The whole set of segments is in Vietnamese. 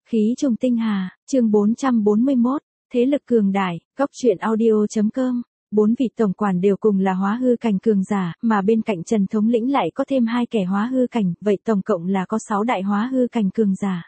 Khí trùng tinh hà, chương 441, thế lực cường đại, góc truyện audio.com. 4 vị tổng quản đều cùng là hóa hư cảnh cường giả, mà bên cạnh Trần thống lĩnh lại có thêm 2 kẻ hóa hư cảnh, vậy tổng cộng là có 6 đại hóa hư cảnh cường giả.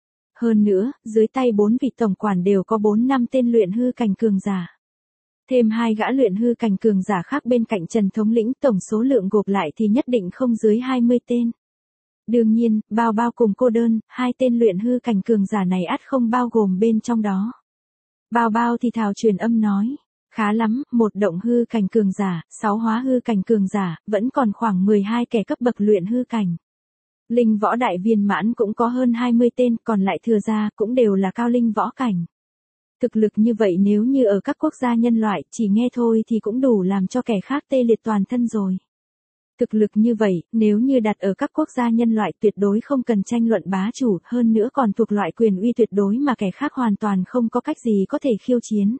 Hơn nữa, dưới tay 4 vị tổng quản đều có 4-5 tên luyện hư cảnh cường giả. Thêm 2 gã luyện hư cảnh cường giả khác bên cạnh Trần thống lĩnh, tổng số lượng gộp lại thì nhất định không dưới 20 tên. Đương nhiên, bao bao cùng cô đơn, 2 tên luyện hư cảnh cường giả này ắt không bao gồm bên trong đó. Bao bao thì thào truyền âm nói, khá lắm, một động hư cảnh cường giả, 6 hóa hư cảnh cường giả, vẫn còn khoảng 12 kẻ cấp bậc luyện hư cảnh. Linh võ đại viên mãn cũng có hơn 20 tên, còn lại thừa ra cũng đều là cao linh võ cảnh. Thực lực như vậy nếu như ở các quốc gia nhân loại, chỉ nghe thôi thì cũng đủ làm cho kẻ khác tê liệt toàn thân rồi. Thực lực như vậy, nếu như đặt ở các quốc gia nhân loại tuyệt đối không cần tranh luận bá chủ, hơn nữa còn thuộc loại quyền uy tuyệt đối mà kẻ khác hoàn toàn không có cách gì có thể khiêu chiến.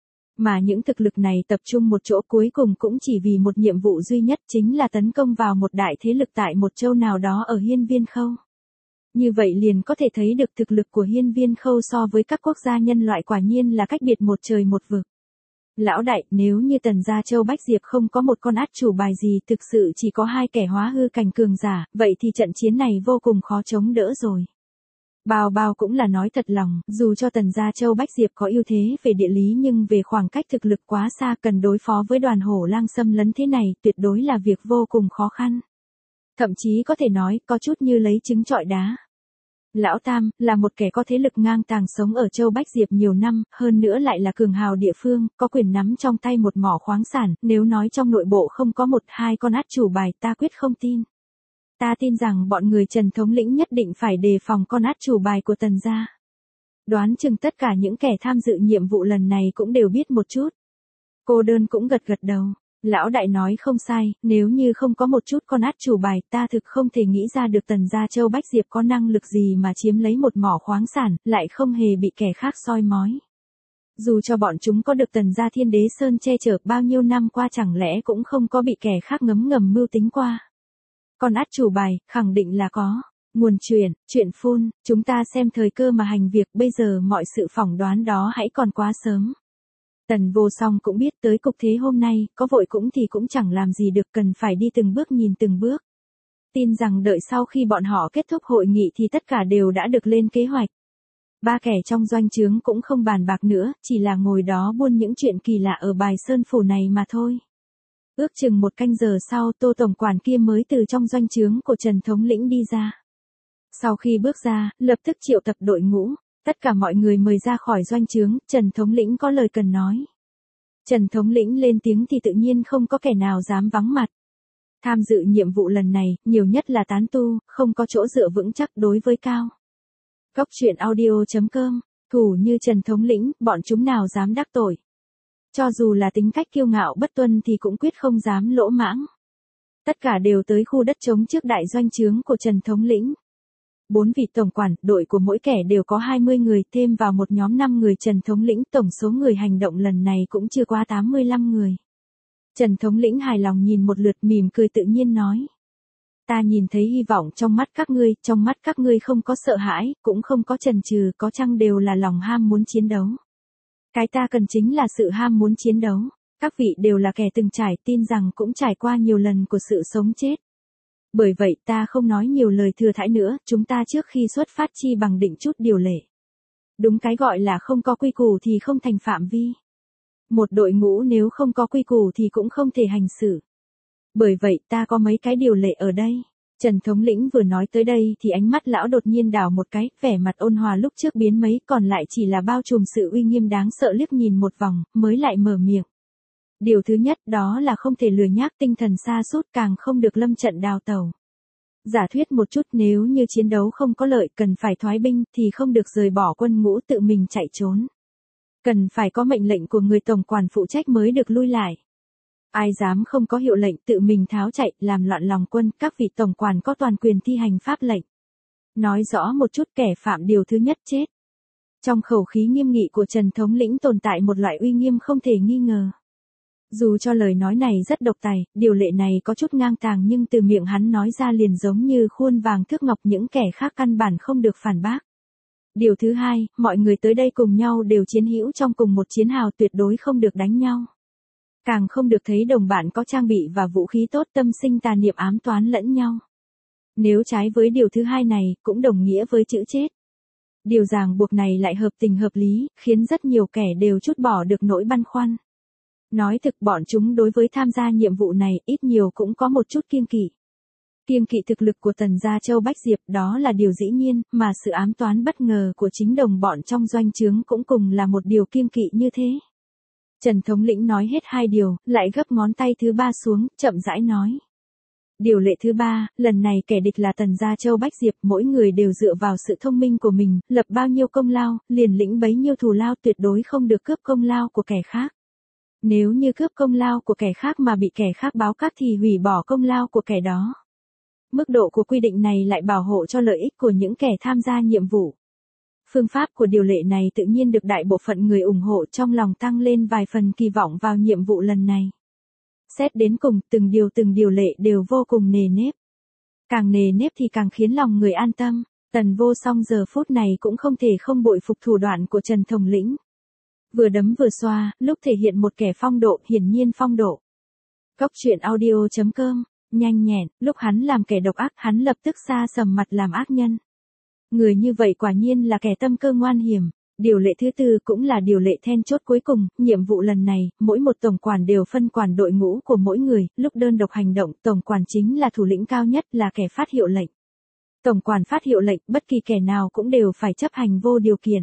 Mà những thực lực này tập trung một chỗ cuối cùng cũng chỉ vì một nhiệm vụ duy nhất, chính là tấn công vào một đại thế lực tại một châu nào đó ở Hiên Viên Khâu. Như vậy liền có thể thấy được thực lực của Hiên Viên Khâu so với các quốc gia nhân loại quả nhiên là cách biệt một trời một vực. Lão đại, nếu như Tần Gia Châu Bách Diệp không có một con át chủ bài gì, thực sự chỉ có 2 kẻ hóa hư cảnh cường giả, vậy thì trận chiến này vô cùng khó chống đỡ rồi. Bao bao cũng là nói thật lòng, dù cho Tần Gia Châu Bách Diệp có ưu thế về địa lý nhưng về khoảng cách thực lực quá xa, cần đối phó với đoàn hổ lang xâm lấn thế này, tuyệt đối là việc vô cùng khó khăn. Thậm chí có thể nói, có chút như lấy trứng trọi đá. Lão Tam, là một kẻ có thế lực ngang tàng sống ở Châu Bách Diệp nhiều năm, hơn nữa lại là cường hào địa phương, có quyền nắm trong tay một mỏ khoáng sản, nếu nói trong nội bộ không có 1-2 con át chủ bài ta quyết không tin. Ta tin rằng bọn người Trần thống lĩnh nhất định phải đề phòng con át chủ bài của Tần gia. Đoán chừng tất cả những kẻ tham dự nhiệm vụ lần này cũng đều biết một chút. Cô đơn cũng gật gật đầu. Lão đại nói không sai, nếu như không có một chút con át chủ bài ta thực không thể nghĩ ra được Tần Gia Châu Bách Diệp có năng lực gì mà chiếm lấy một mỏ khoáng sản, lại không hề bị kẻ khác soi mói. Dù cho bọn chúng có được Tần Gia Thiên Đế Sơn che chở bao nhiêu năm qua chẳng lẽ cũng không có bị kẻ khác ngấm ngầm mưu tính qua. Con át chủ bài, khẳng định là có. Nguồn chuyện phun, chúng ta xem thời cơ mà hành việc, bây giờ mọi sự phỏng đoán đó hãy còn quá sớm. Tần Vô Song cũng biết tới cục thế hôm nay, có vội cũng thì cũng chẳng làm gì được, cần phải đi từng bước nhìn từng bước. Tin rằng đợi sau khi bọn họ kết thúc hội nghị thì tất cả đều đã được lên kế hoạch. 3 kẻ trong doanh trướng cũng không bàn bạc nữa, chỉ là ngồi đó buôn những chuyện kỳ lạ ở Bài Sơn Phủ này mà thôi. Ước chừng 1 canh giờ sau, Tô tổng quản kia mới từ trong doanh trướng của Trần thống lĩnh đi ra. Sau khi bước ra, lập tức triệu tập đội ngũ. Tất cả mọi người mời ra khỏi doanh trướng, Trần thống lĩnh có lời cần nói. Trần thống lĩnh lên tiếng thì tự nhiên không có kẻ nào dám vắng mặt. Tham dự nhiệm vụ lần này, nhiều nhất là tán tu, không có chỗ dựa vững chắc đối với cao. Góc truyện audio.com, thủ như Trần thống lĩnh, bọn chúng nào dám đắc tội. Cho dù là tính cách kiêu ngạo bất tuân thì cũng quyết không dám lỗ mãng. Tất cả đều tới khu đất trống trước đại doanh trướng của Trần thống lĩnh. 4 vị tổng quản, đội của mỗi kẻ đều có 20 người, thêm vào một nhóm 5 người Trần thống lĩnh, tổng số người hành động lần này cũng chưa qua 85 người. Trần thống lĩnh hài lòng nhìn một lượt mỉm cười tự nhiên nói. Ta nhìn thấy hy vọng trong mắt các ngươi không có sợ hãi, cũng không có chần chừ, có chăng đều là lòng ham muốn chiến đấu. Cái ta cần chính là sự ham muốn chiến đấu. Các vị đều là kẻ từng trải, tin rằng cũng trải qua nhiều lần của sự sống chết. Bởi vậy ta không nói nhiều lời thừa thãi nữa, chúng ta trước khi xuất phát chi bằng định chút điều lệ. Đúng cái gọi là không có quy củ thì không thành phạm vi. Một đội ngũ nếu không có quy củ thì cũng không thể hành xử. Bởi vậy ta có mấy cái điều lệ ở đây. Trần thống lĩnh vừa nói tới đây thì ánh mắt lão đột nhiên đảo một cái, vẻ mặt ôn hòa lúc trước biến mấy, còn lại chỉ là bao trùm sự uy nghiêm đáng sợ, liếc nhìn một vòng, mới lại mở miệng. Điều thứ nhất đó là không thể lười nhác, tinh thần sa sút, càng không được lâm trận đào tẩu. Giả thuyết một chút, nếu như chiến đấu không có lợi, cần phải thoái binh, thì không được rời bỏ quân ngũ tự mình chạy trốn. Cần phải có mệnh lệnh của người tổng quản phụ trách mới được lui lại. Ai dám không có hiệu lệnh tự mình tháo chạy, làm loạn lòng quân, các vị tổng quản có toàn quyền thi hành pháp lệnh. Nói rõ một chút, kẻ phạm điều thứ nhất chết. Trong khẩu khí nghiêm nghị của Trần thống lĩnh tồn tại một loại uy nghiêm không thể nghi ngờ. Dù cho lời nói này rất độc tài, điều lệ này có chút ngang tàng nhưng từ miệng hắn nói ra liền giống như khuôn vàng thước ngọc, những kẻ khác căn bản không được phản bác. Điều thứ hai, mọi người tới đây cùng nhau đều chiến hữu trong cùng một chiến hào, tuyệt đối không được đánh nhau. Càng không được thấy đồng bạn có trang bị và vũ khí tốt tâm sinh tà niệm ám toán lẫn nhau. Nếu trái với điều thứ hai này, cũng đồng nghĩa với chữ chết. Điều ràng buộc này lại hợp tình hợp lý, khiến rất nhiều kẻ đều trút bỏ được nỗi băn khoăn. Nói thực, bọn chúng đối với tham gia nhiệm vụ này ít nhiều cũng có một chút kiêng kỵ. Kiêng kỵ thực lực của Tần Gia Châu Bách Diệp, đó là điều dĩ nhiên, mà sự ám toán bất ngờ của chính đồng bọn trong doanh trướng cũng cùng là một điều kiêng kỵ như thế. Trần thống lĩnh nói hết hai điều, lại gấp ngón tay thứ ba xuống, chậm rãi nói. Điều lệ thứ ba, lần này kẻ địch là Tần Gia Châu Bách Diệp, mỗi người đều dựa vào sự thông minh của mình, lập bao nhiêu công lao, liền lĩnh bấy nhiêu thù lao, tuyệt đối không được cướp công lao của kẻ khác. Nếu như cướp công lao của kẻ khác mà bị kẻ khác báo cát thì hủy bỏ công lao của kẻ đó. Mức độ của quy định này lại bảo hộ cho lợi ích của những kẻ tham gia nhiệm vụ. Phương pháp của điều lệ này tự nhiên được đại bộ phận người ủng hộ, trong lòng tăng lên vài phần kỳ vọng vào nhiệm vụ lần này. Xét đến cùng, từng điều lệ đều vô cùng nề nếp. Càng nề nếp thì càng khiến lòng người an tâm. Tần Vô Song giờ phút này cũng không thể không bội phục thủ đoạn của Trần thống lĩnh. Vừa đấm vừa xoa, lúc thể hiện một kẻ phong độ, hiển nhiên phong độ. Góc truyện audio.com, nhanh nhẹn, lúc hắn làm kẻ độc ác, hắn lập tức sa sầm mặt làm ác nhân. Người như vậy quả nhiên là kẻ tâm cơ ngoan hiểm. Điều lệ thứ tư cũng là điều lệ then chốt cuối cùng, nhiệm vụ lần này, mỗi một tổng quản đều phân quản đội ngũ của mỗi người, lúc đơn độc hành động, tổng quản chính là thủ lĩnh cao nhất, là kẻ phát hiệu lệnh. Tổng quản phát hiệu lệnh, bất kỳ kẻ nào cũng đều phải chấp hành vô điều kiện.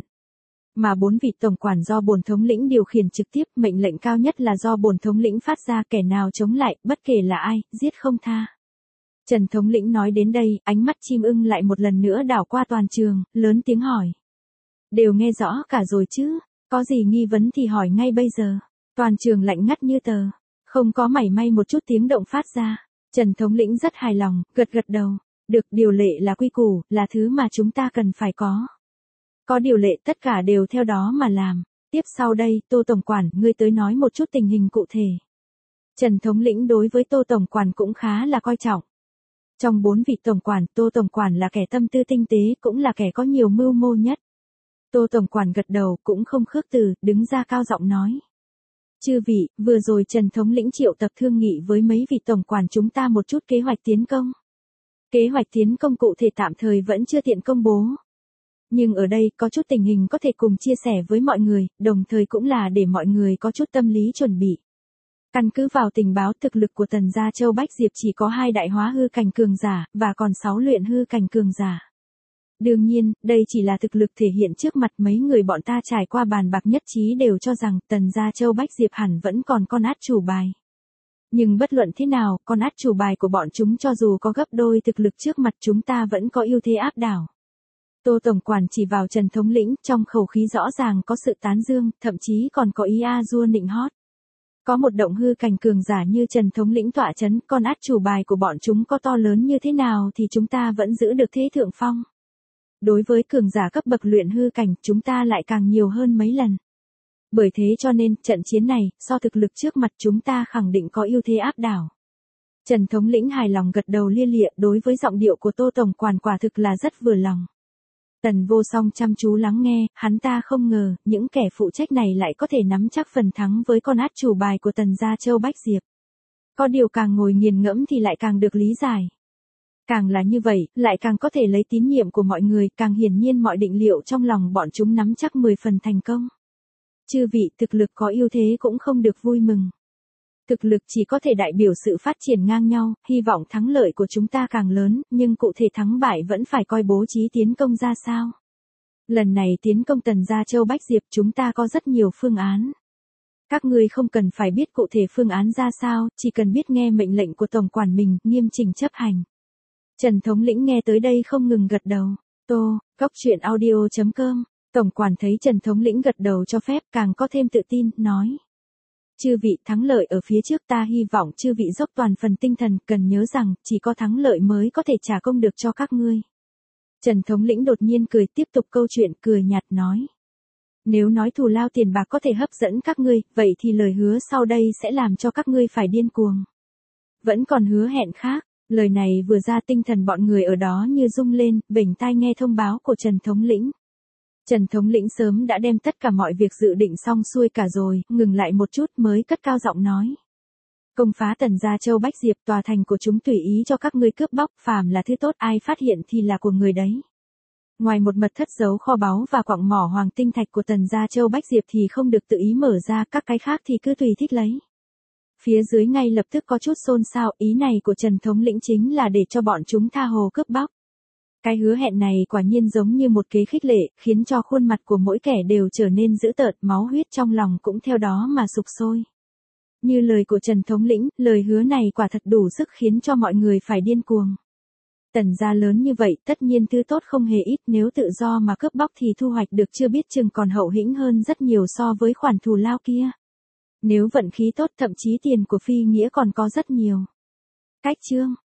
Mà 4 vị tổng quản do bổn thống lĩnh điều khiển trực tiếp, mệnh lệnh cao nhất là do bổn thống lĩnh phát ra, kẻ nào chống lại, bất kể là ai, giết không tha. Trần thống lĩnh nói đến đây, ánh mắt chim ưng lại một lần nữa đảo qua toàn trường, lớn tiếng hỏi. Đều nghe rõ cả rồi chứ, có gì nghi vấn thì hỏi ngay bây giờ. Toàn trường lạnh ngắt như tờ, không có mảy may một chút tiếng động phát ra. Trần thống lĩnh rất hài lòng, gật gật đầu. Được, điều lệ là quy củ, là thứ mà chúng ta cần phải có. Có điều lệ tất cả đều theo đó mà làm. Tiếp sau đây, Tô Tổng Quản, ngươi tới nói một chút tình hình cụ thể. Trần thống lĩnh đối với Tô Tổng Quản cũng khá là coi trọng. Trong 4 vị Tổng Quản, Tô Tổng Quản là kẻ tâm tư tinh tế, cũng là kẻ có nhiều mưu mô nhất. Tô Tổng Quản gật đầu, cũng không khước từ, đứng ra cao giọng nói. Chư vị, vừa rồi Trần thống lĩnh triệu tập thương nghị với mấy vị Tổng Quản chúng ta một chút kế hoạch tiến công. Kế hoạch tiến công cụ thể tạm thời vẫn chưa tiện công bố. Nhưng ở đây có chút tình hình có thể cùng chia sẻ với mọi người, đồng thời cũng là để mọi người có chút tâm lý chuẩn bị. Căn cứ vào tình báo, thực lực của Tần Gia Châu Bách Diệp chỉ có 2 đại hóa hư cảnh cường giả, và còn 6 luyện hư cảnh cường giả. Đương nhiên, đây chỉ là thực lực thể hiện trước mặt, mấy người bọn ta trải qua bàn bạc nhất trí đều cho rằng Tần Gia Châu Bách Diệp hẳn vẫn còn con át chủ bài. Nhưng bất luận thế nào, con át chủ bài của bọn chúng cho dù có gấp đôi thực lực trước mặt chúng ta vẫn có ưu thế áp đảo. Tô Tổng Quản chỉ vào Trần thống lĩnh, trong khẩu khí rõ ràng có sự tán dương, thậm chí còn có ý a dua nịnh hót. Có một động hư cảnh cường giả như Trần thống lĩnh tọa chấn, con át chủ bài của bọn chúng có to lớn như thế nào thì chúng ta vẫn giữ được thế thượng phong. Đối với cường giả cấp bậc luyện hư cảnh, chúng ta lại càng nhiều hơn mấy lần. Bởi thế cho nên, trận chiến này, so thực lực trước mặt chúng ta khẳng định có ưu thế áp đảo. Trần thống lĩnh hài lòng gật đầu lia lịa, đối với giọng điệu của Tô Tổng Quản quả thực là rất vừa lòng. Tần Vô Song chăm chú lắng nghe, hắn ta không ngờ, những kẻ phụ trách này lại có thể nắm chắc phần thắng với con át chủ bài của Tần Gia Châu Bách Diệp. Có điều càng ngồi nghiền ngẫm thì lại càng được lý giải. Càng là như vậy, lại càng có thể lấy tín nhiệm của mọi người, càng hiển nhiên mọi định liệu trong lòng bọn chúng nắm chắc 10 phần thành công. Chư vị, thực lực có ưu thế cũng không được vui mừng. Thực lực chỉ có thể đại biểu sự phát triển ngang nhau, hy vọng thắng lợi của chúng ta càng lớn, nhưng cụ thể thắng bại vẫn phải coi bố trí tiến công ra sao. Lần này tiến công Tần Gia Châu Bách Diệp chúng ta có rất nhiều phương án. Các ngươi không cần phải biết cụ thể phương án ra sao, chỉ cần biết nghe mệnh lệnh của Tổng Quản mình, nghiêm chỉnh chấp hành. Trần thống lĩnh nghe tới đây không ngừng gật đầu. Tô, góc truyện audio.com, Tổng Quản thấy Trần thống lĩnh gật đầu cho phép, càng có thêm tự tin, nói. Chư vị, thắng lợi ở phía trước, ta hy vọng chư vị dốc toàn phần tinh thần, cần nhớ rằng, chỉ có thắng lợi mới có thể trả công được cho các ngươi. Trần thống lĩnh đột nhiên cười, tiếp tục câu chuyện, cười nhạt nói. Nếu nói thù lao tiền bạc có thể hấp dẫn các ngươi, vậy thì lời hứa sau đây sẽ làm cho các ngươi phải điên cuồng. Vẫn còn hứa hẹn khác. Lời này vừa ra tinh thần bọn người ở đó như rung lên, bỉnh tai nghe thông báo của Trần thống lĩnh. Trần thống lĩnh sớm đã đem tất cả mọi việc dự định xong xuôi cả rồi, ngừng lại một chút mới cất cao giọng nói. Công phá Tần gia Châu Bách Diệp, tòa thành của chúng tùy ý cho các ngươi cướp bóc, phàm là thứ tốt ai phát hiện thì là của người đấy. Ngoài một mật thất giấu kho báu và quặng mỏ hoàng tinh thạch của Tần gia Châu Bách Diệp thì không được tự ý mở ra, các cái khác thì cứ tùy thích lấy. Phía dưới ngay lập tức có chút xôn xao, ý này của Trần thống lĩnh chính là để cho bọn chúng tha hồ cướp bóc. Cái hứa hẹn này quả nhiên giống như một kế khích lệ, khiến cho khuôn mặt của mỗi kẻ đều trở nên dữ tợn, máu huyết trong lòng cũng theo đó mà sục sôi. Như lời của Trần thống lĩnh, lời hứa này quả thật đủ sức khiến cho mọi người phải điên cuồng. Tần gia lớn như vậy, tất nhiên thứ tốt không hề ít, nếu tự do mà cướp bóc thì thu hoạch được chưa biết chừng còn hậu hĩnh hơn rất nhiều so với khoản thù lao kia. Nếu vận khí tốt thậm chí tiền của phi nghĩa còn có rất nhiều. Cách chương